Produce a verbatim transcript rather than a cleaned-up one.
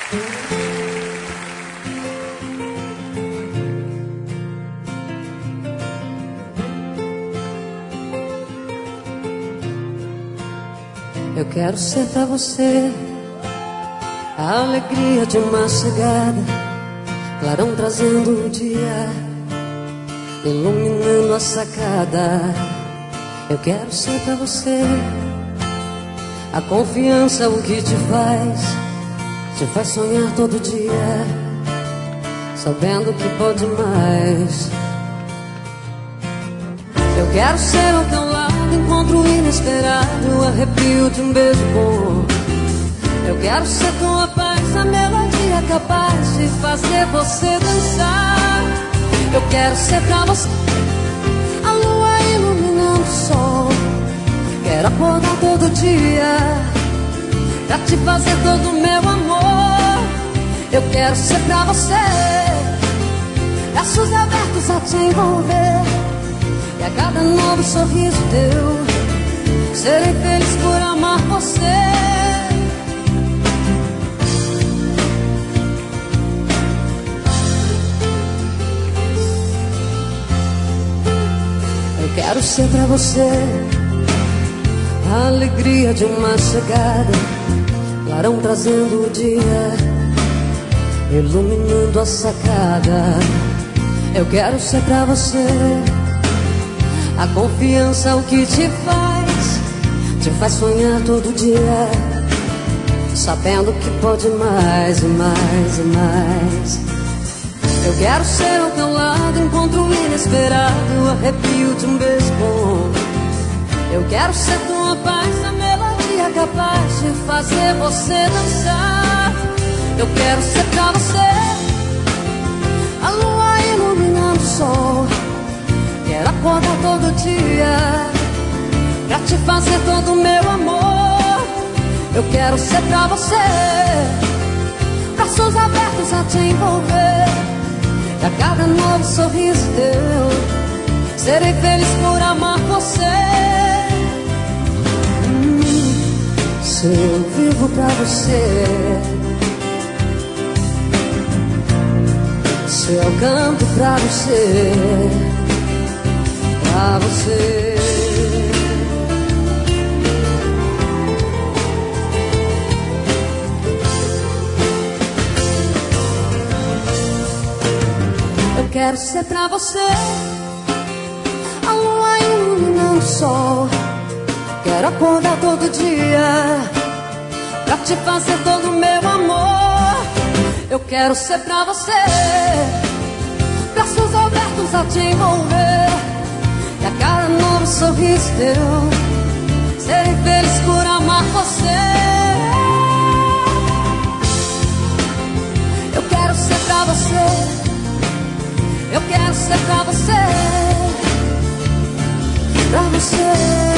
Eu quero ser pra você a alegria de uma chegada, clarão trazendo o dia, iluminando a sacada. Eu quero ser pra você a confiança, o que te faz, te faz sonhar todo dia, sabendo que pode mais. Eu quero ser ao teu lado, encontro inesperado, arrepio de um beijo bom. Eu quero ser tua paz, a melodia capaz de fazer você dançar. Eu quero ser pra você a lua iluminando o sol. Quero acordar todo dia pra te fazer todo o meu amor. Eu quero ser pra você braços abertos a te envolver, e a cada novo sorriso teu serei feliz por amar você. Eu quero ser pra você a alegria de uma chegada, clarão trazendo o dia, iluminando a sacada. Eu quero ser pra você a confiança, o que te faz, te faz sonhar todo dia, sabendo que pode mais e mais e mais. Eu quero ser ao teu lado, encontro inesperado, arrepio de um beijo bom. Eu quero ser tua paz, a melodia capaz de fazer você dançar. Eu quero ser pra você a lua iluminando o sol. Quero acordar todo dia pra te fazer todo o meu amor. Eu quero ser pra você braços abertos a te envolver, e a cada novo sorriso teu serei feliz por amar você. Se eu vivo pra você, se eu canto pra você, pra você. Eu quero ser pra você a lua iluminando o sol. Quero acordar todo dia pra te fazer todo o meu amor. Eu quero ser pra você braços abertos a te envolver, e a cada novo sorriso teu serei feliz por amar você. Eu quero ser pra você, eu quero ser pra você, pra você.